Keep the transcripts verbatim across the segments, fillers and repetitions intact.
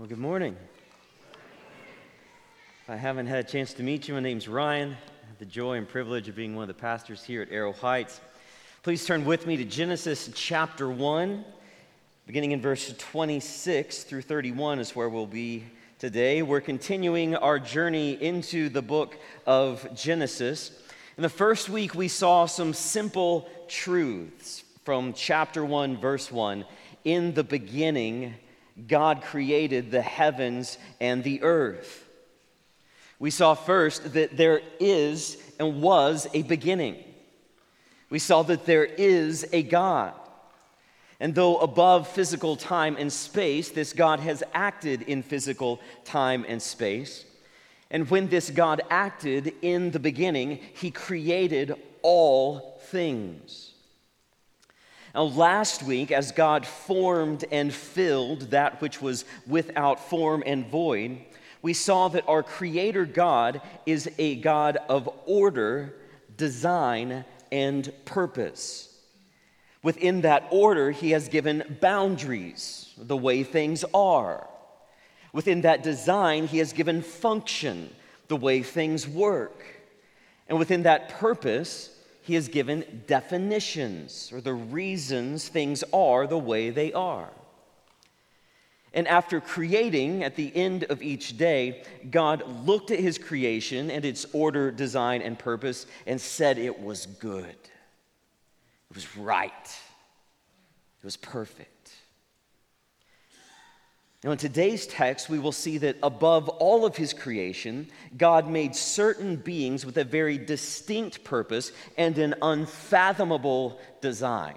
Well, good morning. If I haven't had a chance to meet you, my name's Ryan. I have the joy and privilege of being one of the pastors here at Arrow Heights. Please turn with me to Genesis chapter one, beginning in verse twenty-six through thirty-one is where we'll be today. We're continuing our journey into the book of Genesis. In the first week, we saw some simple truths from chapter one, verse one. In the beginning, God created the heavens and the earth. We saw first that there is and was a beginning. We saw that there is a God. And though above physical time and space, this God has acted in physical time and space. And when this God acted in the beginning, he created all things. Now, last week, as God formed and filled that which was without form and void, we saw that our Creator God is a God of order, design, and purpose. Within that order, he has given boundaries, the way things are. Within that design, he has given function, the way things work. And within that purpose, he has given definitions, or the reasons things are the way they are. And after creating, at the end of each day, God looked at his creation and its order, design, and purpose and said it was good. It was right. It was perfect. Now, in today's text, we will see that above all of his creation, God made certain beings with a very distinct purpose and an unfathomable design.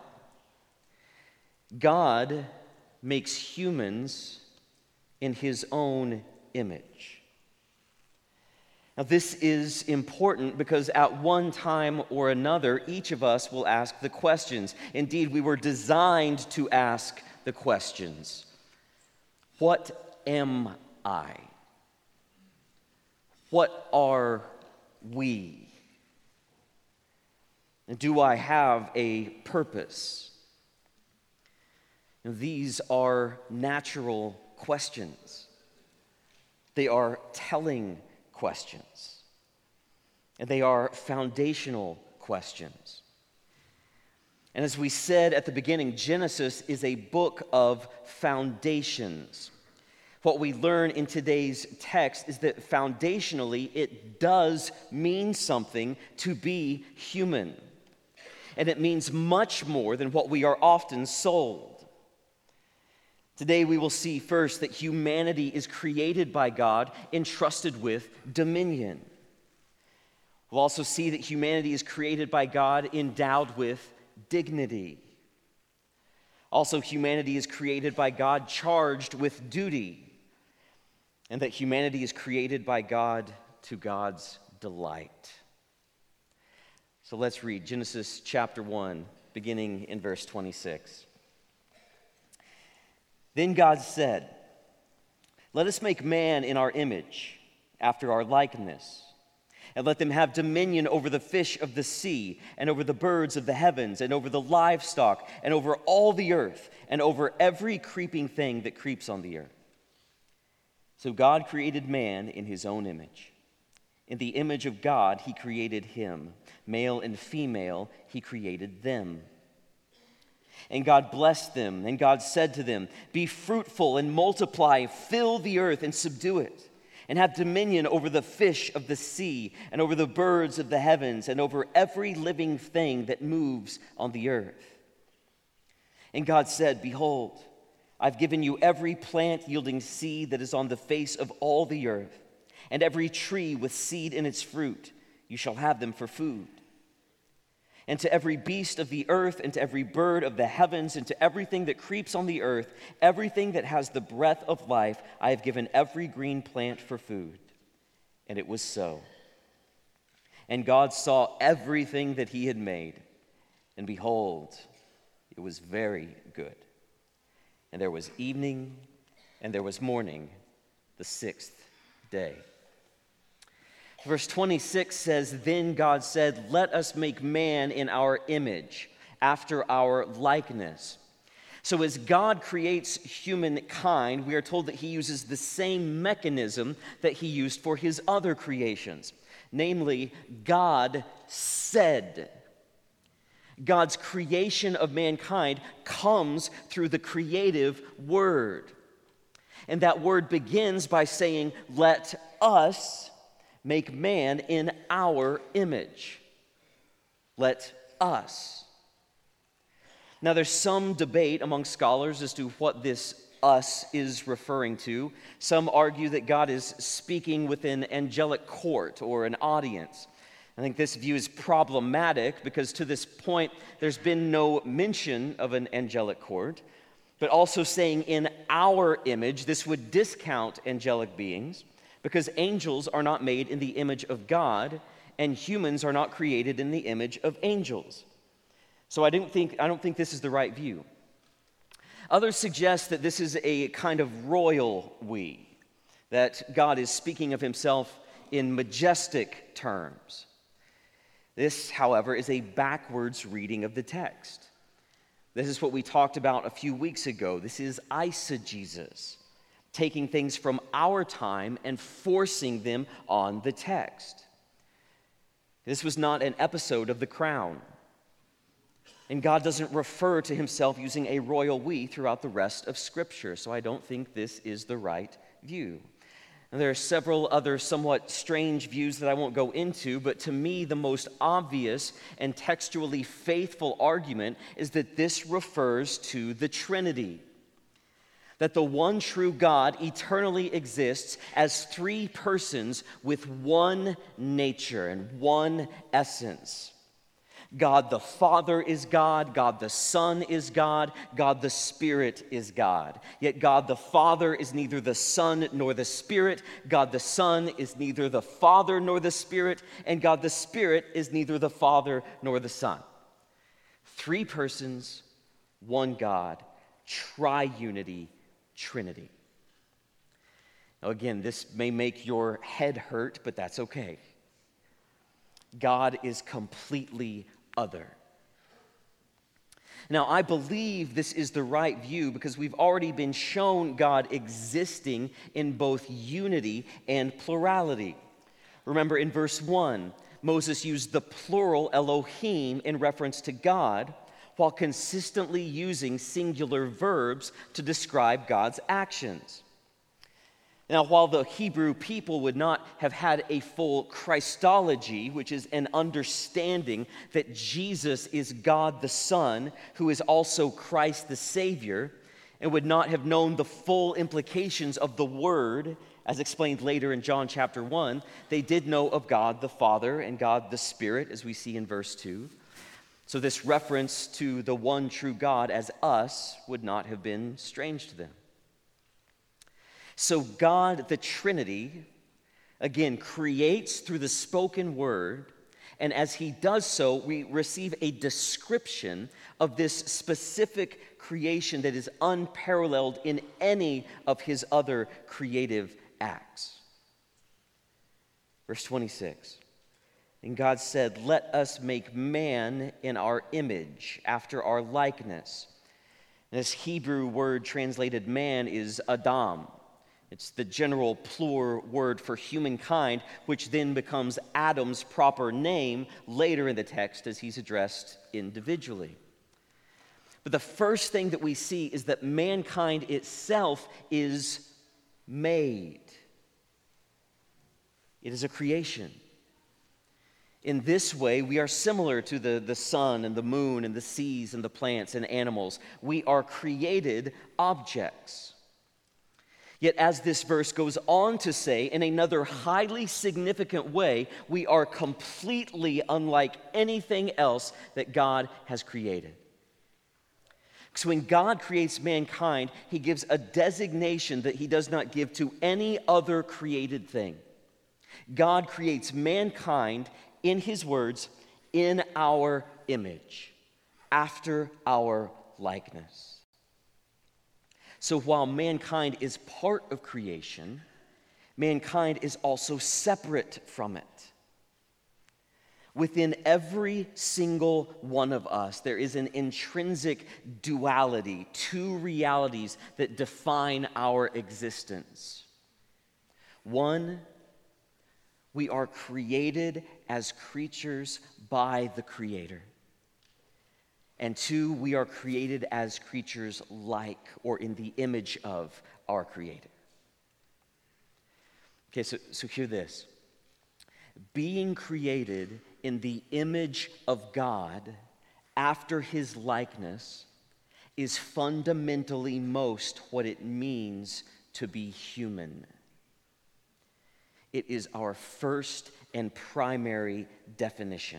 God makes humans in his own image. Now, this is important because at one time or another, each of us will ask the questions. Indeed, we were designed to ask the questions. What am I? What are we? And do I have a purpose? Now, these are natural questions. They are telling questions. And they are foundational questions. And as we said at the beginning, Genesis is a book of foundations. What we learn in today's text is that foundationally, it does mean something to be human. And it means much more than what we are often sold. Today we will see first that humanity is created by God, entrusted with dominion. We'll also see that humanity is created by God, endowed with dignity. Also, humanity is created by God, charged with duty. And that humanity is created by God to God's delight. So let's read Genesis chapter one, beginning in verse twenty-six. Then God said, "Let us make man in our image, after our likeness, and let them have dominion over the fish of the sea, and over the birds of the heavens, and over the livestock, and over all the earth, and over every creeping thing that creeps on the earth." So God created man in his own image. In the image of God, he created him. Male and female, he created them. And God blessed them, and God said to them, "Be fruitful and multiply, fill the earth and subdue it, and have dominion over the fish of the sea, and over the birds of the heavens, and over every living thing that moves on the earth." And God said, "Behold, I've given you every plant yielding seed that is on the face of all the earth, and every tree with seed in its fruit. You shall have them for food. And to every beast of the earth, and to every bird of the heavens, and to everything that creeps on the earth, everything that has the breath of life, I have given every green plant for food." And it was so. And God saw everything that he had made, and behold, it was very good. And there was evening, and there was morning, the sixth day. Verse twenty-six says, "Then God said, let us make man in our image, after our likeness." So as God creates humankind, we are told that he uses the same mechanism that he used for his other creations. Namely, God said. God's creation of mankind comes through the creative word. And that word begins by saying, "Let us make man in our image." Let us. Now, there's some debate among scholars as to what this us is referring to. Some argue that God is speaking with an angelic court or an audience. I think this view is problematic because to this point, there's been no mention of an angelic court. But also saying in our image, this would discount angelic beings because angels are not made in the image of God and humans are not created in the image of angels. So I don't think, I don't think this is the right view. Others suggest that this is a kind of royal we, that God is speaking of himself in majestic terms. This, however, is a backwards reading of the text. This is what we talked about a few weeks ago. This is eisegesis, taking things from our time and forcing them on the text. This was not an episode of The Crown. And God doesn't refer to himself using a royal we throughout the rest of Scripture, so I don't think this is the right view. And there are several other somewhat strange views that I won't go into, but to me, the most obvious and textually faithful argument is that this refers to the Trinity. That the one true God eternally exists as three persons with one nature and one essence. God the Father is God, God the Son is God, God the Spirit is God. Yet God the Father is neither the Son nor the Spirit, God the Son is neither the Father nor the Spirit, and God the Spirit is neither the Father nor the Son. Three persons, one God, triunity, Trinity. Now again, this may make your head hurt, but that's okay. God is completely other. Now, I believe this is the right view because we've already been shown God existing in both unity and plurality. Remember in verse one, Moses used the plural Elohim in reference to God while consistently using singular verbs to describe God's actions. Now, while the Hebrew people would not have had a full Christology, which is an understanding that Jesus is God the Son, who is also Christ the Savior, and would not have known the full implications of the Word, as explained later in John chapter one, they did know of God the Father and God the Spirit, as we see in verse two. So this reference to the one true God as us would not have been strange to them. So God, the Trinity, again, creates through the spoken word, and as he does so, we receive a description of this specific creation that is unparalleled in any of his other creative acts. Verse twenty-six, and God said, "Let us make man in our image, after our likeness." And this Hebrew word translated man is Adam. It's the general plural word for humankind, which then becomes Adam's proper name later in the text as he's addressed individually. But the first thing that we see is that mankind itself is made. It is a creation. In this way, we are similar to the, the sun and the moon and the seas and the plants and animals. We are created objects. Yet as this verse goes on to say, in another highly significant way, we are completely unlike anything else that God has created. So when God creates mankind, he gives a designation that he does not give to any other created thing. God creates mankind, in his words, in our image, after our likeness. So while mankind is part of creation, mankind is also separate from it. Within every single one of us, there is an intrinsic duality, two realities that define our existence. One, we are created as creatures by the Creator. And two, we are created as creatures like or in the image of our Creator. Okay, so, so hear this. Being created in the image of God after His likeness is fundamentally most what it means to be human. It is our first and primary definition.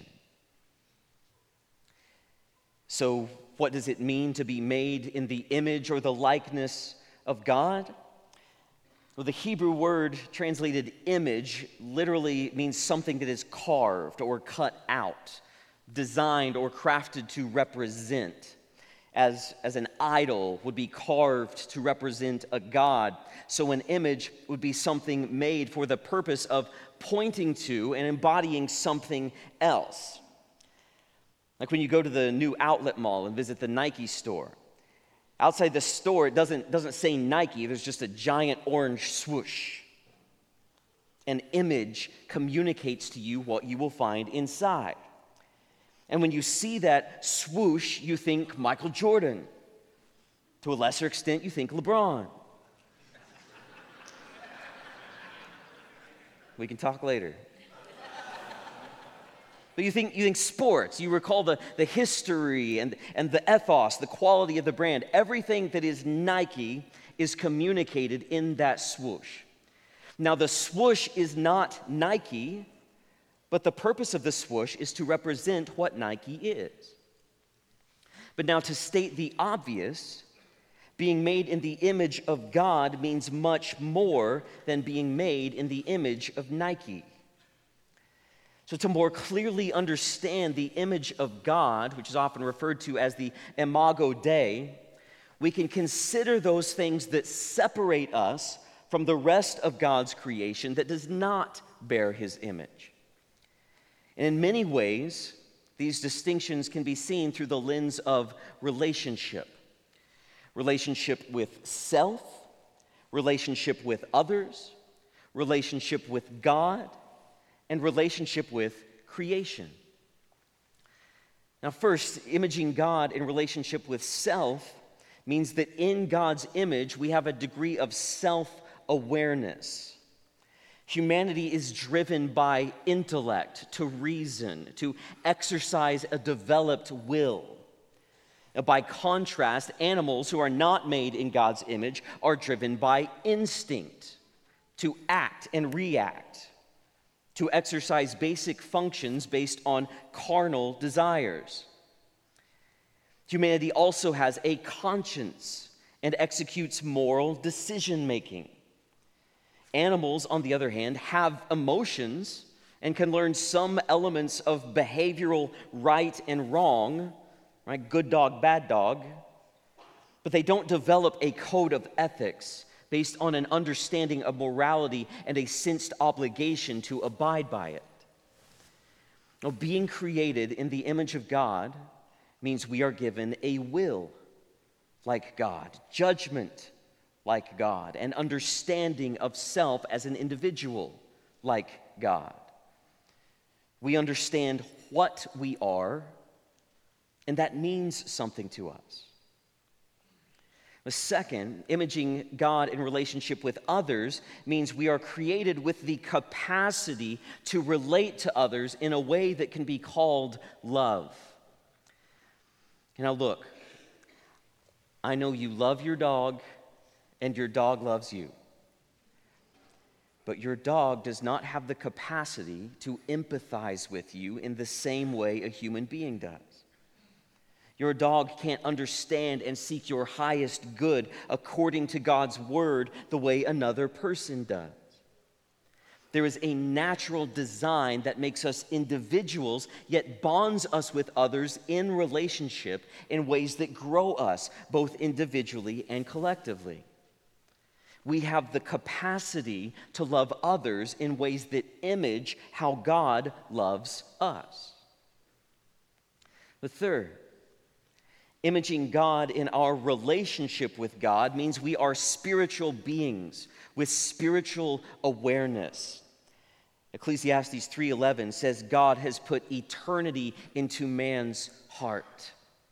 So, what does it mean to be made in the image or the likeness of God? Well, the Hebrew word translated image literally means something that is carved or cut out, designed or crafted to represent. As, as an idol would be carved to represent a god, so an image would be something made for the purpose of pointing to and embodying something else. Like when you go to the new outlet mall and visit the Nike store. Outside the store, it doesn't, doesn't say Nike, there's just a giant orange swoosh. An image communicates to you what you will find inside. And when you see that swoosh, you think Michael Jordan. To a lesser extent, you think LeBron. We can talk later. But you think you think sports, you recall the, the history and, and the ethos, the quality of the brand. Everything that is Nike is communicated in that swoosh. Now, the swoosh is not Nike, but the purpose of the swoosh is to represent what Nike is. But now, to state the obvious, being made in the image of God means much more than being made in the image of Nike. So to more clearly understand the image of God, which is often referred to as the imago Dei, we can consider those things that separate us from the rest of God's creation that does not bear His image. And in many ways, these distinctions can be seen through the lens of relationship. Relationship with self, relationship with others, relationship with God, and relationship with creation. Now, first, imaging God in relationship with self means that in God's image, we have a degree of self-awareness. Humanity is driven by intellect, to reason, to exercise a developed will. Now, by contrast, animals who are not made in God's image are driven by instinct, to act and react, to exercise basic functions based on carnal desires. Humanity also has a conscience and executes moral decision-making. Animals, on the other hand, have emotions and can learn some elements of behavioral right and wrong, right? Good dog, bad dog, but they don't develop a code of ethics based on an understanding of morality and a sensed obligation to abide by it. Now, being created in the image of God means we are given a will like God, judgment like God, and understanding of self as an individual like God. We understand what we are, and that means something to us. The second, imaging God in relationship with others means we are created with the capacity to relate to others in a way that can be called love. Now look, I know you love your dog and your dog loves you. But your dog does not have the capacity to empathize with you in the same way a human being does. Your dog can't understand and seek your highest good according to God's word the way another person does. There is a natural design that makes us individuals, yet bonds us with others in relationship in ways that grow us, both individually and collectively. We have the capacity to love others in ways that image how God loves us. The third, imaging God in our relationship with God means we are spiritual beings with spiritual awareness. Ecclesiastes three eleven says God has put eternity into man's heart.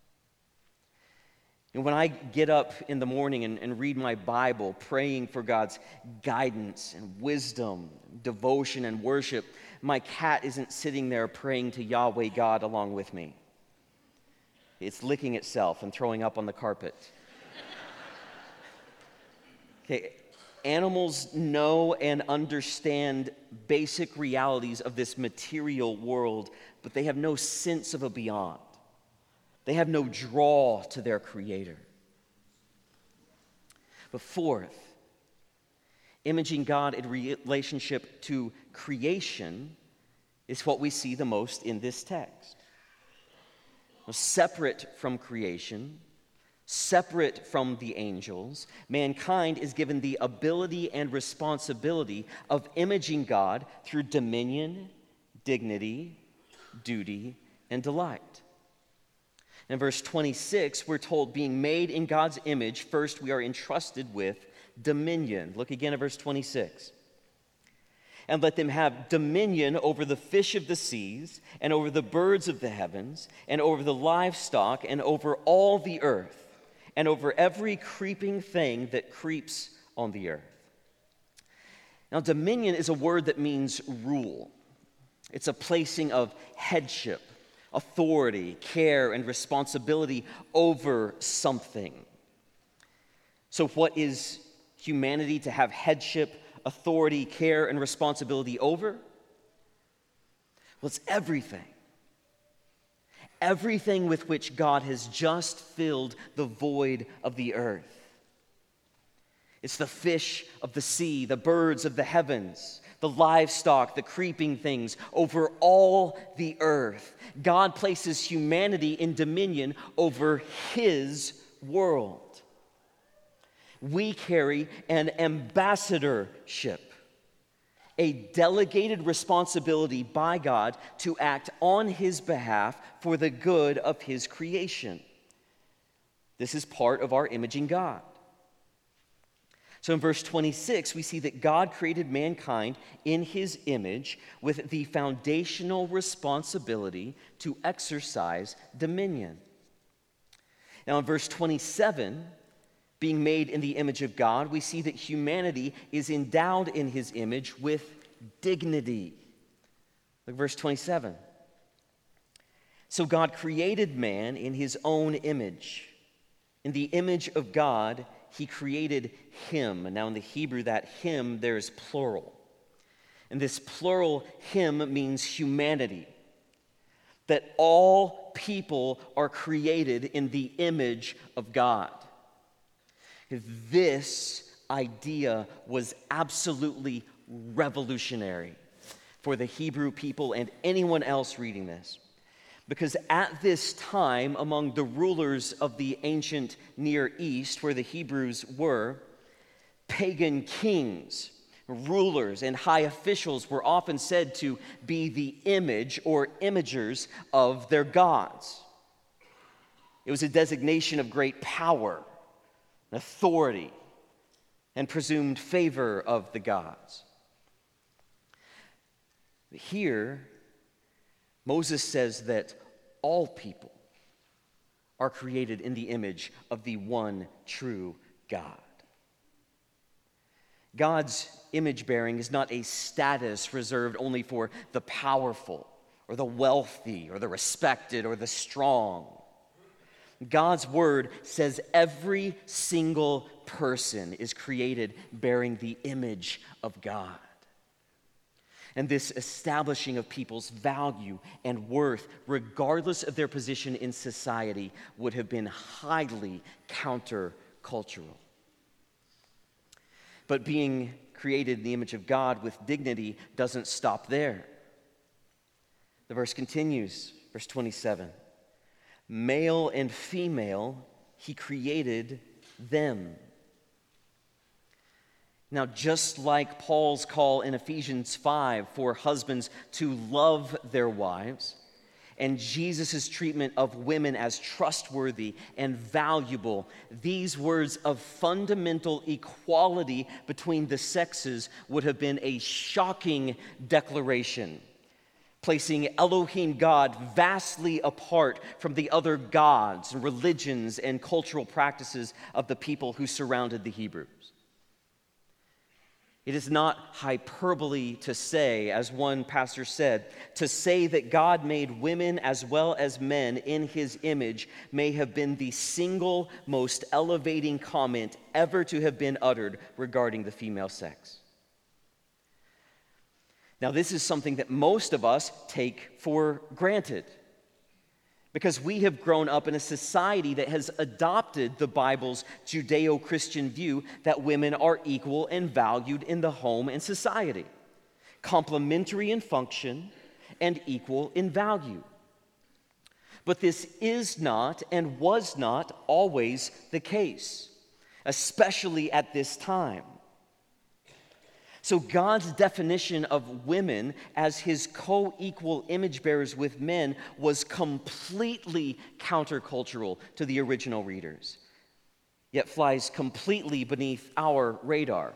And when I get up in the morning and, and read my Bible, praying for God's guidance and wisdom, devotion and worship, my cat isn't sitting there praying to Yahweh God along with me. It's licking itself and throwing up on the carpet. Okay, animals know and understand basic realities of this material world, but they have no sense of a beyond. They have no draw to their Creator. But fourth, imaging God in relationship to creation is what we see the most in this text. Separate from creation, separate from the angels, mankind is given the ability and responsibility of imaging God through dominion, dignity, duty, and delight. In verse twenty-six, we're told, being made in God's image, first we are entrusted with dominion. Look again at verse twenty-six. And let them have dominion over the fish of the seas, and over the birds of the heavens, and over the livestock, and over all the earth, and over every creeping thing that creeps on the earth. Now, dominion is a word that means rule. It's a placing of headship, authority, care, and responsibility over something. So what is humanity to have headship, authority, care, and responsibility over? Well, it's everything. Everything with which God has just filled the void of the earth. It's the fish of the sea, the birds of the heavens, the livestock, the creeping things, over all the earth. God places humanity in dominion over His world. We carry an ambassadorship, a delegated responsibility by God to act on His behalf for the good of His creation. This is part of our imaging God. So in verse twenty-six, we see that God created mankind in His image with the foundational responsibility to exercise dominion. Now in verse twenty-seven, being made in the image of God, we see that humanity is endowed in His image with dignity. Look at verse twenty-seven. So God created man in His own image. In the image of God, He created him. And now in the Hebrew, that him, there's plural. And this plural him means humanity. That all people are created in the image of God. This idea was absolutely revolutionary for the Hebrew people and anyone else reading this. Because at this time, among the rulers of the ancient Near East, where the Hebrews were, pagan kings, rulers, and high officials were often said to be the image or imagers of their gods. It was a designation of great power, authority, and presumed favor of the gods. Here, Moses says that all people are created in the image of the one true God. God's image bearing is not a status reserved only for the powerful or the wealthy or the respected or the strong. God's word says every single person is created bearing the image of God. And this establishing of people's value and worth, regardless of their position in society, would have been highly countercultural. But being created in the image of God with dignity doesn't stop there. The verse continues, verse twenty-seven. Male and female, He created them. Now, just like Paul's call in Ephesians five for husbands to love their wives, and Jesus' treatment of women as trustworthy and valuable, these words of fundamental equality between the sexes would have been a shocking declaration, placing Elohim God vastly apart from the other gods, religions, and cultural practices of the people who surrounded the Hebrews. It is not hyperbole to say, as one pastor said, to say that God made women as well as men in his image may have been the single most elevating comment ever to have been uttered regarding the female sex. Now, this is something that most of us take for granted, because we have grown up in a society that has adopted the Bible's Judeo-Christian view that women are equal and valued in the home and society, complementary in function and equal in value. But this is not and was not always the case, especially at this time. So God's definition of women as his co-equal image bearers with men was completely countercultural to the original readers, yet flies completely beneath our radar.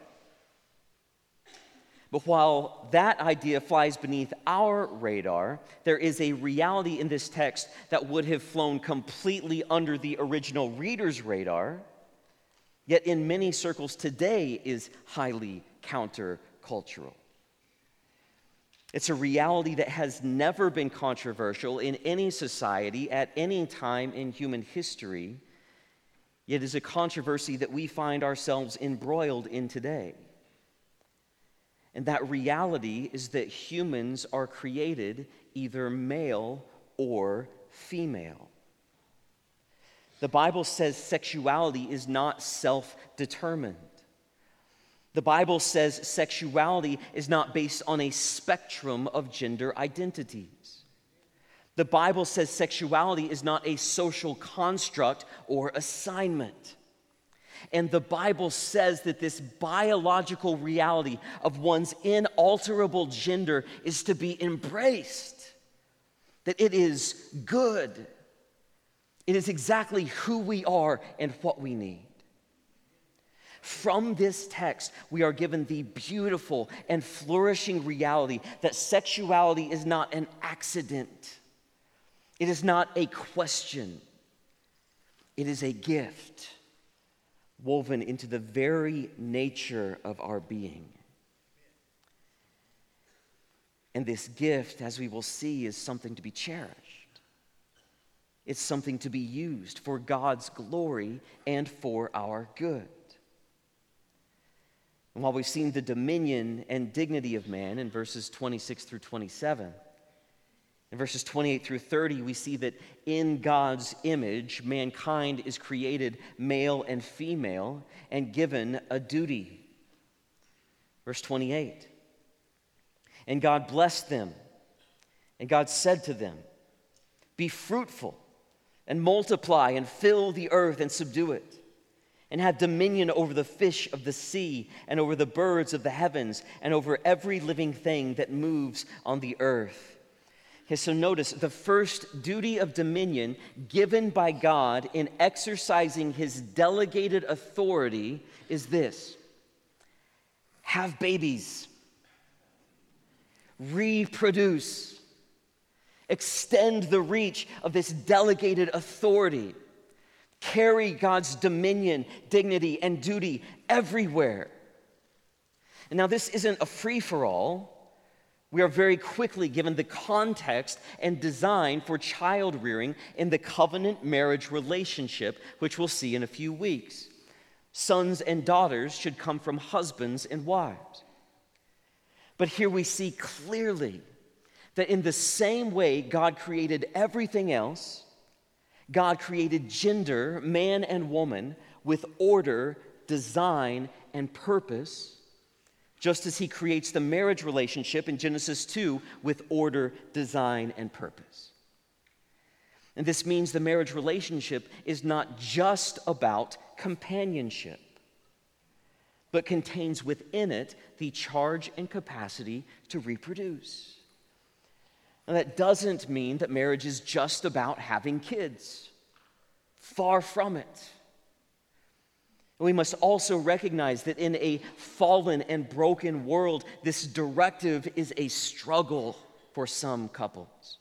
But while that idea flies beneath our radar, there is a reality in this text that would have flown completely under the original reader's radar, yet in many circles today is highly countercultural. It's a reality that has never been controversial in any society at any time in human history, yet is a controversy that we find ourselves embroiled in today. And that reality is that humans are created either male or female. The Bible says sexuality is not self-determined. The Bible says sexuality is not based on a spectrum of gender identities. The Bible says sexuality is not a social construct or assignment. And the Bible says that this biological reality of one's inalterable gender is to be embraced, that it is good. It is exactly who we are and what we need. From this text, we are given the beautiful and flourishing reality that sexuality is not an accident. It is not a question. It is a gift woven into the very nature of our being. And this gift, as we will see, is something to be cherished. It's something to be used for God's glory and for our good. And while we've seen the dominion and dignity of man in verses twenty-six through twenty-seven, in verses twenty-eight through thirty, we see that in God's image, mankind is created male and female and given a duty. Verse twenty-eight, and God blessed them, and God said to them, "Be fruitful and multiply and fill the earth and subdue it, and have dominion over the fish of the sea and over the birds of the heavens and over every living thing that moves on the earth." Okay, so notice the first duty of dominion given by God in exercising his delegated authority is this: have babies, reproduce, extend the reach of this delegated authority. Carry God's dominion, dignity, and duty everywhere. And now this isn't a free-for-all. We are very quickly given the context and design for child rearing in the covenant marriage relationship, which we'll see in a few weeks. Sons and daughters should come from husbands and wives. But here we see clearly that in the same way God created everything else, God created gender, man and woman, with order, design, and purpose, just as he creates the marriage relationship in Genesis two with order, design, and purpose. And this means the marriage relationship is not just about companionship. but contains within it the charge and capacity to reproduce. Now, that doesn't mean that marriage is just about having kids. Far from it. We must also recognize that in a fallen and broken world, this directive is a struggle for some couples.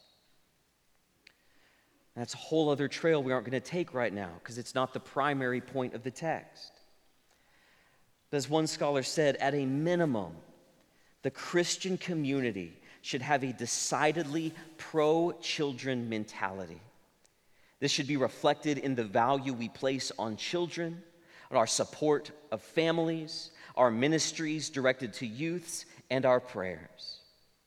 That's a whole other trail we aren't going to take right now because it's not the primary point of the text. But as one scholar said, at a minimum, the Christian community should have a decidedly pro-children mentality. This should be reflected in the value we place on children, on our support of families, our ministries directed to youths, and our prayers.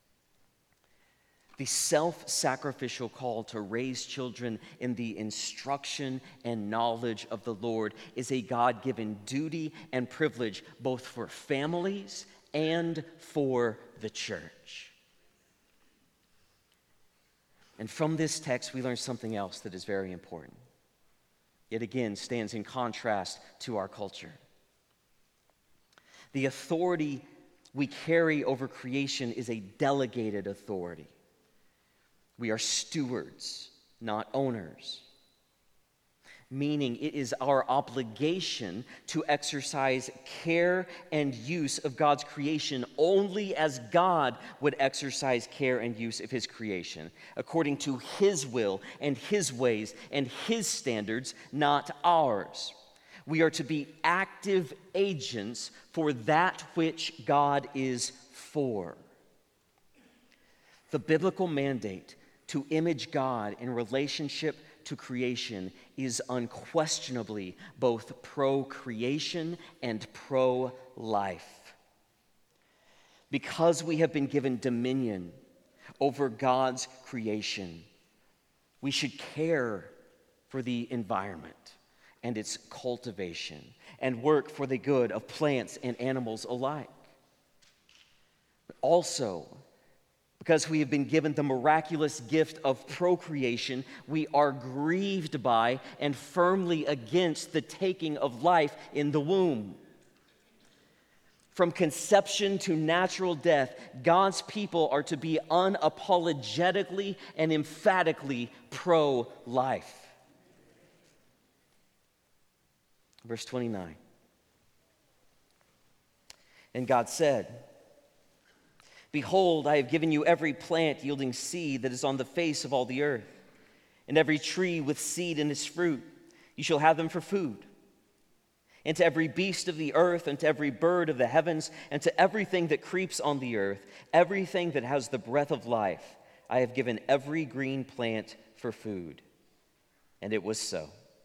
The self-sacrificial call to raise children in the instruction and knowledge of the Lord is a God-given duty and privilege both for families and for the church. And from this text, we learn something else that is very important. It again stands in contrast to our culture. The authority we carry over creation is a delegated authority. We are stewards, not owners. Meaning it is our obligation to exercise care and use of God's creation only as God would exercise care and use of his creation, according to his will and his ways and his standards, not ours. We are to be active agents for that which God is for. The biblical mandate to image God in relationship to creation is unquestionably both pro-creation and pro-life. Because we have been given dominion over God's creation, we should care for the environment and its cultivation and work for the good of plants and animals alike. But also, because we have been given the miraculous gift of procreation, we are grieved by and firmly against the taking of life in the womb. From conception to natural death, God's people are to be unapologetically and emphatically pro-life. Verse twenty-nine. And God said, "Behold, I have given you every plant yielding seed that is on the face of all the earth, and every tree with seed in its fruit. You shall have them for food. And to every beast of the earth, and to every bird of the heavens, and to everything that creeps on the earth, everything that has the breath of life, I have given every green plant for food." And it was so.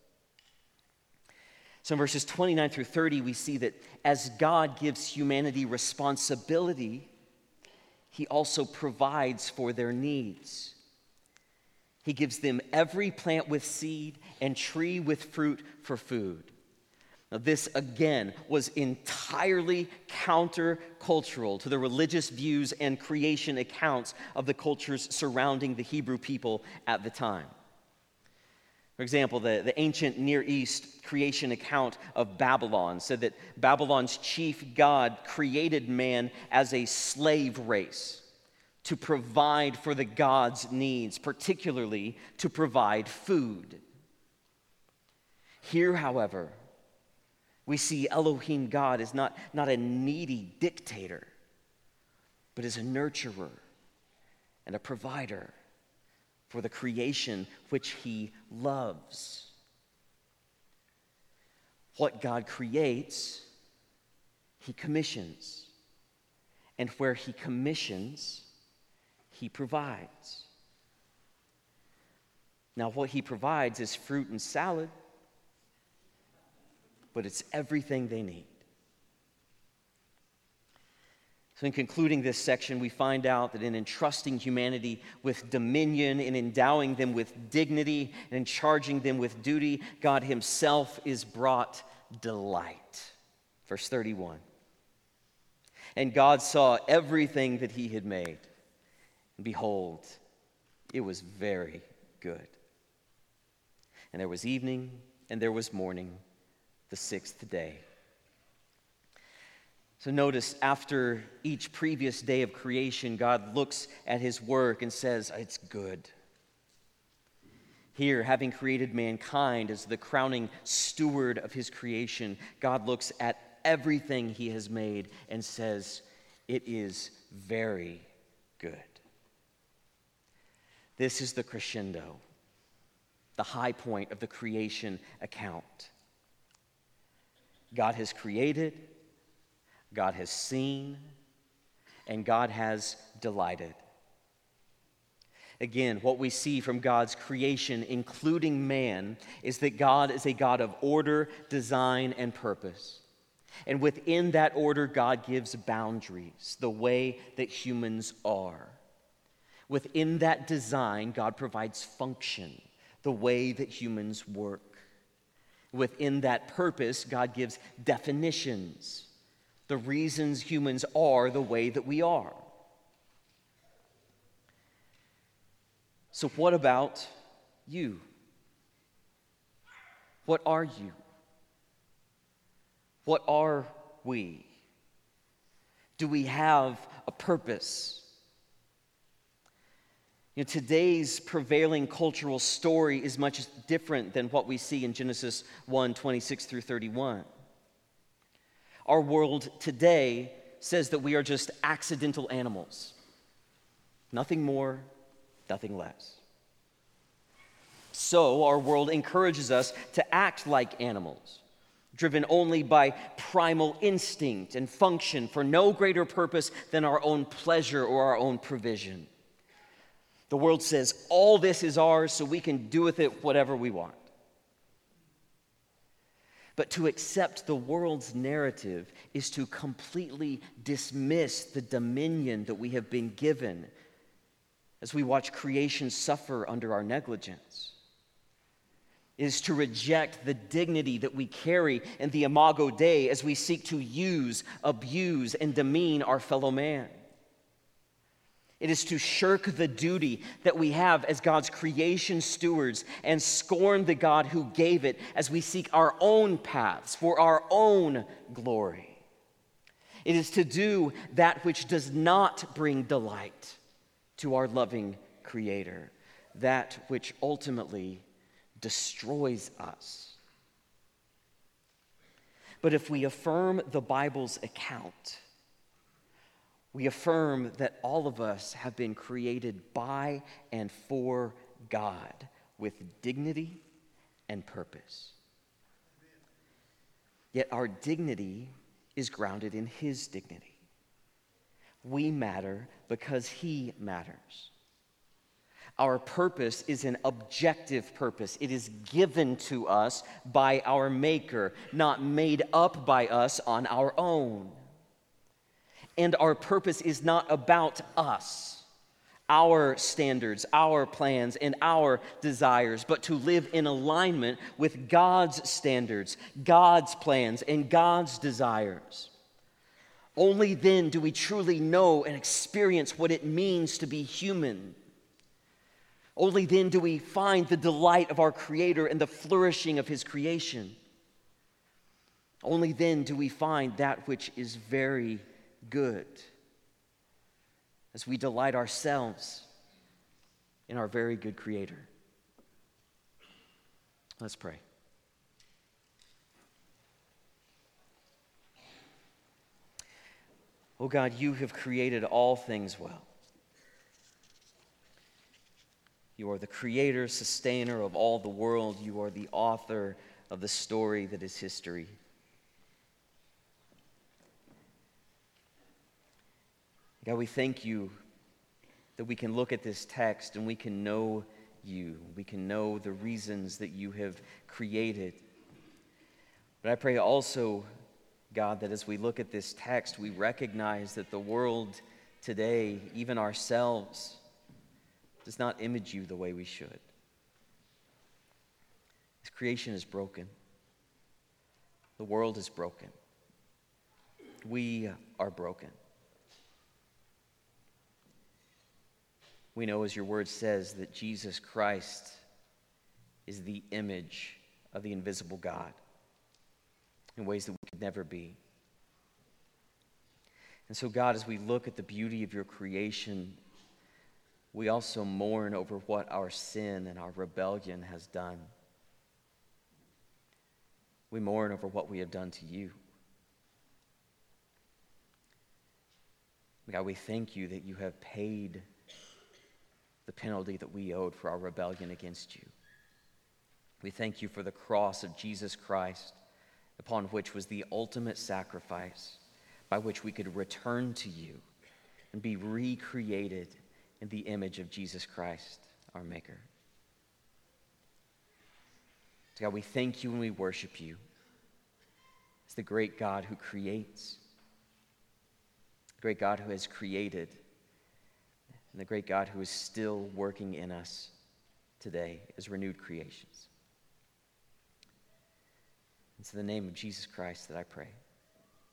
So in verses twenty-nine through thirty, we see that as God gives humanity responsibility, he also provides for their needs. He gives them every plant with seed and tree with fruit for food. Now, this, again, was entirely countercultural to the religious views and creation accounts of the cultures surrounding the Hebrew people at the time. For example, the, the ancient Near East creation account of Babylon said that Babylon's chief god created man as a slave race to provide for the god's needs, particularly to provide food. Here, however, we see Elohim God as not, not a needy dictator, but as a nurturer and a provider for the creation which he loves. What God creates, he commissions. And where he commissions, he provides. Now, what he provides is fruit and salad, but it's everything they need. So in concluding this section, we find out that in entrusting humanity with dominion, in endowing them with dignity, and in charging them with duty, God himself is brought delight. Verse thirty-one. And God saw everything that he had made, and behold, it was very good. And there was evening, and there was morning, the sixth day. So notice, after each previous day of creation, God looks at his work and says, it's good. Here, having created mankind as the crowning steward of his creation, God looks at everything he has made and says, it is very good. This is the crescendo, the high point of the creation account. God has created, God has seen, and God has delighted. Again, what we see from God's creation, including man, is that God is a God of order, design, and purpose. And within that order, God gives boundaries, the way that humans are. Within that design, God provides function, the way that humans work. Within that purpose, God gives definitions, the reasons humans are the way that we are. So what about you? What are you? What are we? Do we have a purpose? You know, today's prevailing cultural story is much different than what we see in Genesis one, twenty-six through thirty-one. Our world today says that we are just accidental animals. Nothing more, nothing less. So our world encourages us to act like animals, driven only by primal instinct and function for no greater purpose than our own pleasure or our own provision. The world says all this is ours, so we can do with it whatever we want. But to accept the world's narrative is to completely dismiss the dominion that we have been given as we watch creation suffer under our negligence. It is to reject the dignity that we carry in the Imago Dei as we seek to use, abuse, and demean our fellow man. It is to shirk the duty that we have as God's creation stewards and scorn the God who gave it as we seek our own paths for our own glory. It is to do that which does not bring delight to our loving Creator, that which ultimately destroys us. But if we affirm the Bible's account, we affirm that all of us have been created by and for God with dignity and purpose. Yet our dignity is grounded in His dignity. We matter because He matters. Our purpose is an objective purpose. It is given to us by our Maker, not made up by us on our own. And our purpose is not about us, our standards, our plans, and our desires, but to live in alignment with God's standards, God's plans, and God's desires. Only then do we truly know and experience what it means to be human. Only then do we find the delight of our Creator and the flourishing of His creation. Only then do we find that which is very good, as we delight ourselves in our very good Creator. Let's pray. Oh God, you have created all things well. You are the creator, sustainer of all the world. You are the author of the story that is history. God, we thank you that we can look at this text and we can know you. We can know the reasons that you have created. But I pray also, God, that as we look at this text, we recognize that the world today, even ourselves, does not image you the way we should. This creation is broken. The world is broken. We are broken. We know, as your word says, that Jesus Christ is the image of the invisible God in ways that we could never be. And so, God, as we look at the beauty of your creation, we also mourn over what our sin and our rebellion has done. We mourn over what we have done to you. God, we thank you that you have paid the penalty that we owed for our rebellion against you. We thank you for the cross of Jesus Christ, upon which was the ultimate sacrifice by which we could return to you and be recreated in the image of Jesus Christ, our Maker. So God, we thank you and we worship you as the great God who creates, the great God who has created, and the great God who is still working in us today as renewed creations. It's in the name of Jesus Christ that I pray.